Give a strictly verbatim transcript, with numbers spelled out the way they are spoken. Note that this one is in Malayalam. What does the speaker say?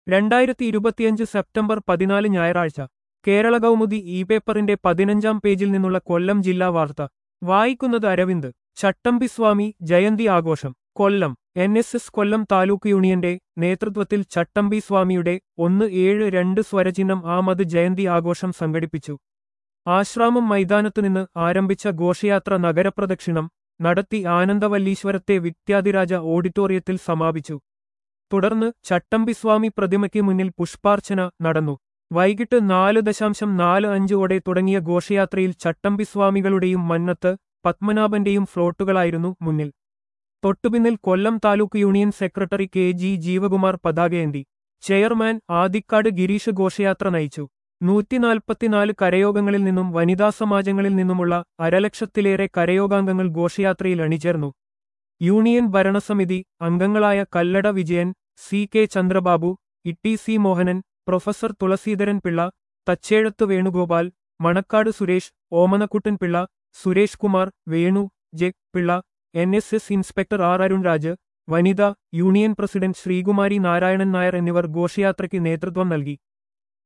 രണ്ടായിരത്തി ഇരുപത്തിയഞ്ച് സെപ്റ്റംബർ പതിനാല് ഞായറാഴ്ച കേരള കൗമുദി ഇ പേപ്പറിന്റെ പതിനഞ്ചാം പേജിൽ നിന്നുള്ള കൊല്ലം ജില്ലാ വാർത്ത വായിക്കുന്നത് അരവിന്ദ്. ചട്ടമ്പിസ്വാമി ജയന്തി ആഘോഷം Kollam. N S S Kollam taluk യൂണിയന്റെ നേതൃത്വത്തിൽ ചട്ടമ്പി സ്വാമിയുടെ ഒന്ന് ഏഴ് രണ്ട് സ്വരചിഹ്നം ആമത് ജയന്തി ആഘോഷം സംഘടിപ്പിച്ചു. ആശ്രാമം മൈതാനത്തുനിന്ന് ആരംഭിച്ച ഘോഷയാത്ര നഗരപ്രദക്ഷിണം നടത്തി ആനന്ദവല്ലീശ്വരത്തെ വിദ്യാധിരാജ ഓഡിറ്റോറിയത്തിൽ സമാപിച്ചു. തുടർന്ന് ചട്ടമ്പിസ്വാമി പ്രതിമയ്ക്ക് മുന്നിൽ പുഷ്പാർച്ചന നടന്നു. വൈകിട്ട് നാല് ദശാംശം നാല് അഞ്ചോടെ തുടങ്ങിയ ഘോഷയാത്രയിൽ ചട്ടമ്പിസ്വാമികളുടെയും മന്നത്ത് പത്മനാഭന്റെയും ഫ്ലോട്ടുകളായിരുന്നു മുന്നിൽ. തൊട്ടുപിന്നിൽ Kollam taluk union secretary K G Jeevakumar പതാകയേന്തി. ചെയർമാൻ ആദിക്കാട് ഗിരീഷ് ഘോഷയാത്ര നയിച്ചു. നൂറ്റിനാൽപ്പത്തിനാല് കരയോഗങ്ങളിൽ നിന്നും വനിതാ സമാജങ്ങളിൽ നിന്നുമുള്ള അരലക്ഷത്തിലേറെ കരയോഗാംഗങ്ങൾ ഘോഷയാത്രയിൽ അണിചേർന്നു. യൂണിയൻ ഭരണസമിതി അംഗങ്ങളായ Kallada Vijayan, C K Chandrababu, Itty C Mohanan, professor Thulaseedharan Pillai, Thachezhath Venugopal, Manakkad Suresh, Omanakuttan Pillai, Suresh Kumar, Venu J Pillai, N S S inspector R Arunraj, വനിത യൂണിയൻ പ്രസിഡന്റ് ശ്രീകുമാരി നാരായണൻ നായർ എന്നിവർ ഘോഷയാത്രയ്ക്ക് നേതൃത്വം നൽകി.